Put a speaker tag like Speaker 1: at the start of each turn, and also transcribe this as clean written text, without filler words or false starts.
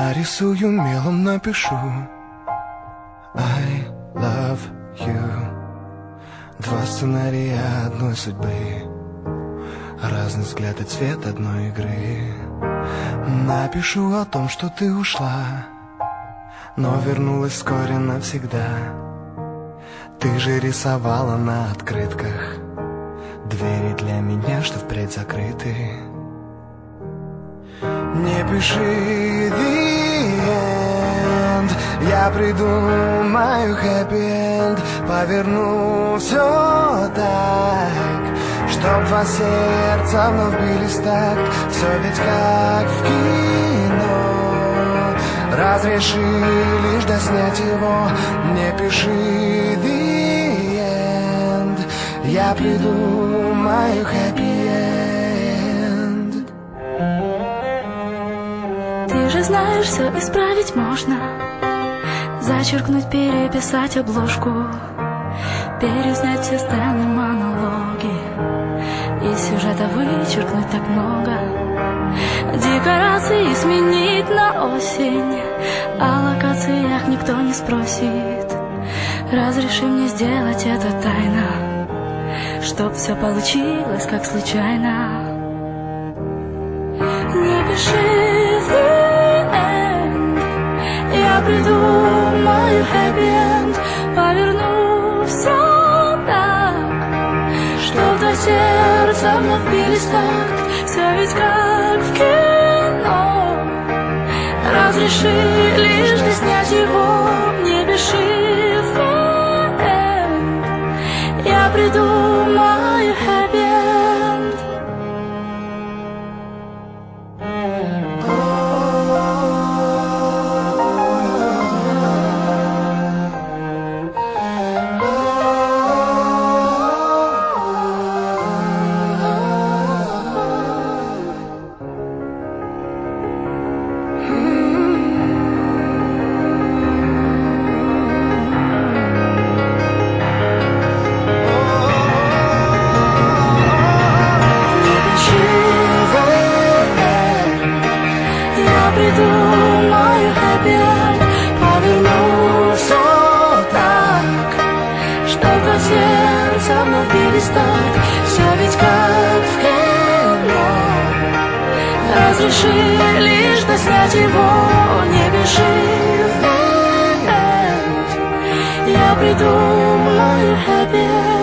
Speaker 1: Нарисую мелом, напишу I love you. Два сценария одной судьбы, разный взгляд и цвет одной игры. Напишу о том, что ты ушла, но вернулась вскоре навсегда. Ты же рисовала на открытках двери для меня, что впредь закрыты. Не пиши the end, я придумаю happy end. Поверну все так, чтоб два сердца вновь бились так. Все ведь как в кино. Разреши лишь доснять его. Не пиши the end, я придумаю happy end.
Speaker 2: Ты же знаешь, все исправить можно. Зачеркнуть, переписать обложку, переснять все сцены, монологи, из сюжета вычеркнуть так много. Декорации сменить на осень, о локациях никто не спросит. Разреши мне сделать это тайно, чтоб все получилось как случайно. Не пиши the end, я придумаю happy end. Поверну все так, чтоб до сердца вновь бились так. Все ведь как в кино. Разреши лишь доснять его. Не пиши the end, я придумаю happy end. Придумаю happy end, поверну все так, чтоб два сердца вновь бились так. Все ведь как в кино. Разреши лишь доснять его. Не пиши the end, я придумаю happy end.